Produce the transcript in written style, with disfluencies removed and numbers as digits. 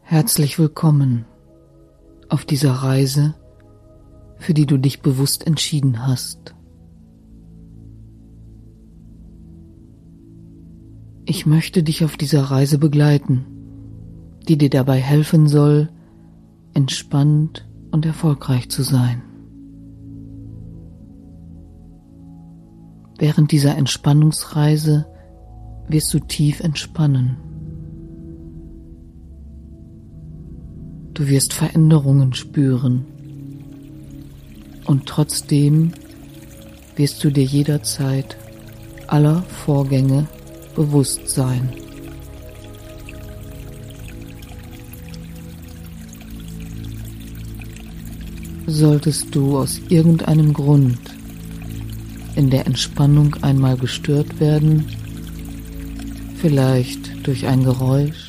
Herzlich willkommen auf dieser Reise, für die du dich bewusst entschieden hast. Ich möchte dich auf dieser Reise begleiten, die dir dabei helfen soll, entspannt und erfolgreich zu sein. Während dieser Entspannungsreise wirst du tief entspannen. Du wirst Veränderungen spüren und trotzdem wirst du dir jederzeit aller Vorgänge bewusst sein. Solltest du aus irgendeinem Grund in der Entspannung einmal gestört werden, vielleicht durch ein Geräusch